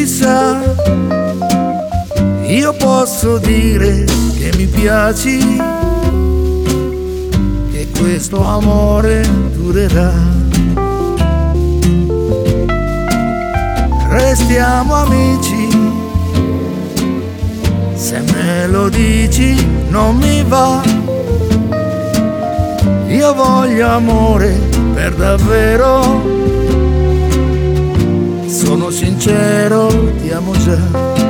sa, io posso dire che mi piaci, che questo amore durerà. Restiamo amici, se me lo dici non mi va. Io voglio amore per davvero, sono sincero, ti amo già.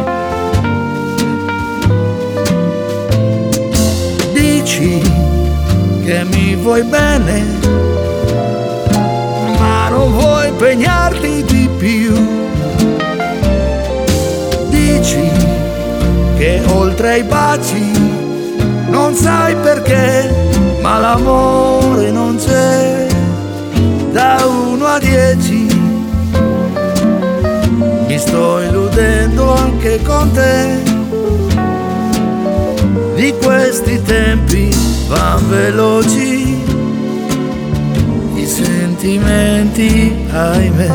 Dici che mi vuoi bene, ma non vuoi impegnarti di più. Dici che oltre ai baci non sai perché, ma l'amore non c'è. Da 1 a 10 mi sto illudendo anche con te. Di questi tempi van veloci i sentimenti, ahimè.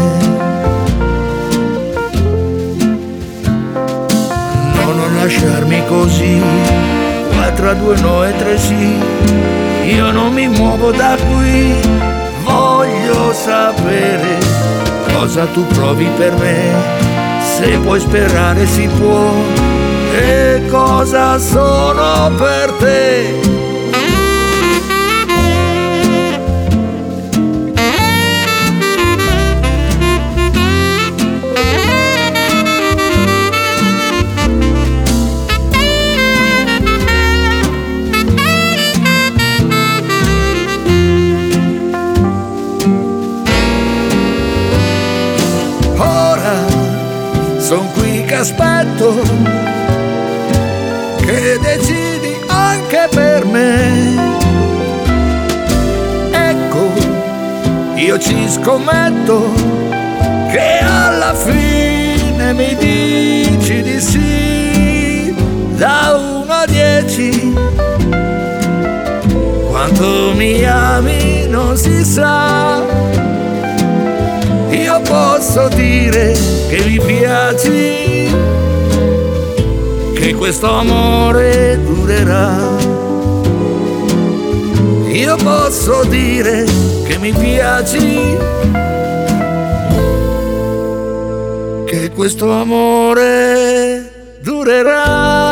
No, non lasciarmi così, 4 a 2 no e 3 sì. Io non mi muovo da qui, voglio sapere cosa tu provi per me. Se puoi sperare si può, e cosa sono per te. Son qui che aspetto che decidi anche per me. Ecco, io ci scommetto che alla fine mi dici di sì. Da 1 a 10 quanto mi ami non si sa. Io posso dire che mi piaci, che questo amore durerà. Io posso dire che mi piaci, che questo amore durerà.